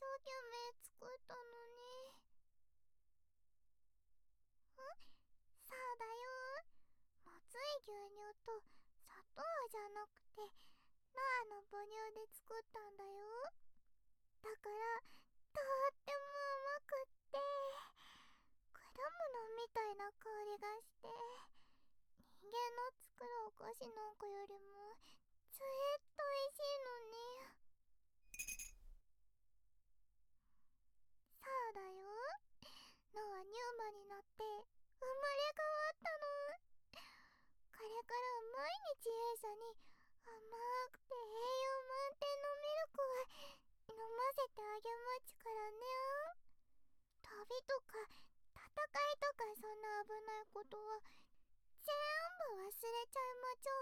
生懸命作ったのに。さあだよ。熱い牛乳と砂糖じゃなくてノアの母乳で作ったんだよ。だからとっても甘くって、果物みたいな香りがして、人間の作るお菓子なんかよりもずっと美味しいのに。さあだよ。ノアニューマになって生まれ変わったの。これから毎日勇者に甘くて栄養満点のミルクを飲ませてあげまちからね。旅とか戦いとかそんな危ないことは全部忘れちゃいまち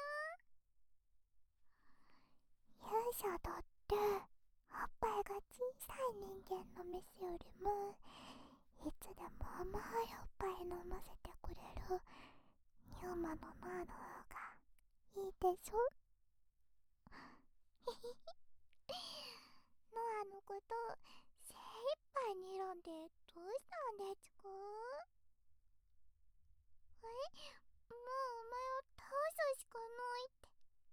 ょうね。勇者だっておっぱいが小さい人間のメスよりもいつでも甘いおっぱい飲ませてくれるニューマのノアの方がいいでしょ。ノアのこと精一杯に選んでどうしたんですか？もうお前を倒すしかないって。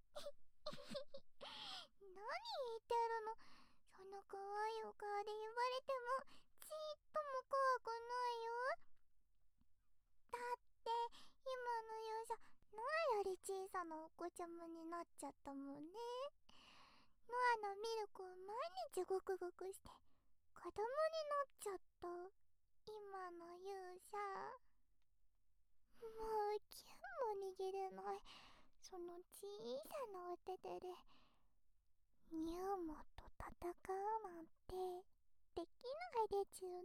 何言ってるの。そんな可愛いお顔で言われてもちっとも怖くないよ。だって今の勇者ノアより小さなお子ちゃまになっちゃったもんね。ノアのミルクを毎日ゴクゴクして子供になっちゃった。今の勇者もう剣も握れないその小さなお手手でニューモと戦うなんてできないですよね。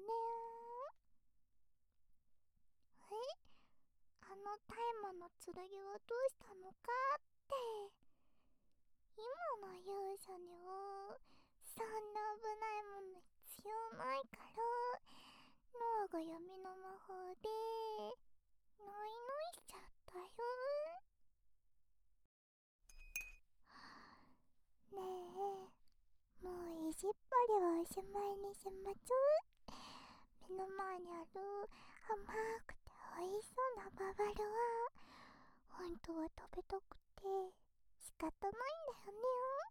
あの大魔の剣はどうしたのかって。今の勇者にはそんな危ないもの必要ないから、ノアが闇の魔法でノイノイしちゃったよ。ねえ、もう意地っぱりはおしまいにしまちょう。目の前にある甘くて美味しそうなババルは本当は食べたくて仕方ないんだよね。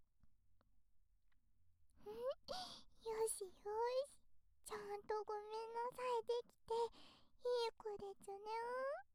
よしよし、ちゃんとごめんなさいできていい子ですね。